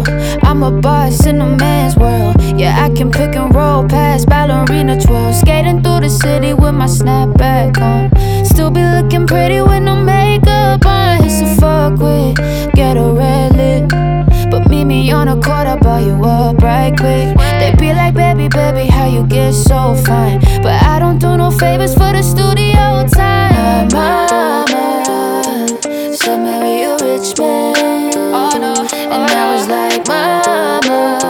I'm a boss in a man's world. Yeah, I can pick and roll past ballerina twirl. Skating through the city with my snapback on. Still be looking pretty with no makeup on. It's a fuck with, get a red lip. But meet me on a court, I'll buy you up right quick. They be like, baby, baby, how you get so fine? But I don't do no favors for the studio time. My mama said marry a rich man. Oh no. And I was like, mama,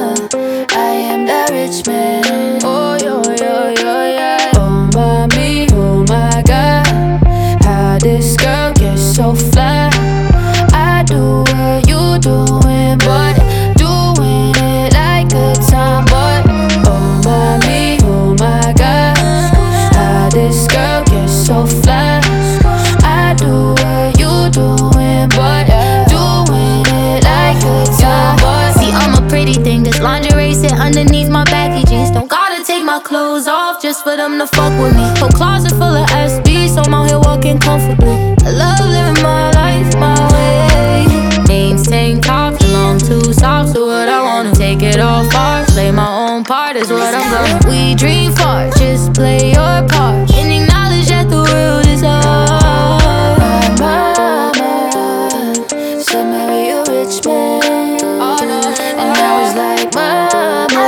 I am that rich man. Oh yo, yo, yo, yeah. Oh mommy, oh my God, how this girl gets so fly. I do what you doing, but doing it like a tomboy. Oh mommy, oh my God, how this girl gets so fly. I do what you doing, but doing it like a tomboy. See, I'm a pretty thing. This lingerie sit underneath my baggy jeans. Don't gotta take my clothes off just for them to fuck with me. Whole closet full of SB, so I'm out here walking comfortably. I love living my life my way. Jeans, tank tops, long too soft. Do what I wanna, take it all far. Play my own part is what I'm going. We dream far, just play your part and acknowledge that the world is ours. My mama said marry a rich man. Oh no. And I was like, mama,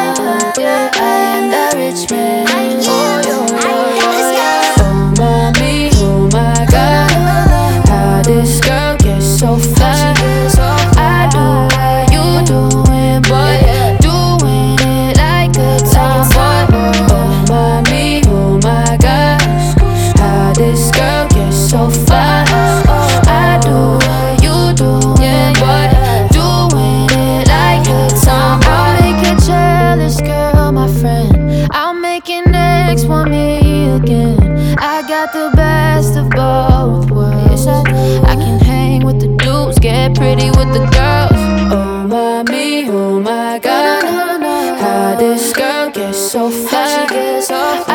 I am that rich man. Oh yo, yo, yo, yeah. Oh mommy, oh my God, how this girl gets so fly. I do what you doing, but doing it like a tomboy. Oh mommy, oh my God, how this girl gets so fly. I do what you doing, but doing it like a tomboy. I'll make a jealous girl my friend. I'll make an ex want me again. I got the best of both worlds. I can hang with the dudes, get pretty with the girls. Oh mommy, oh my God, how this girl gets so fly.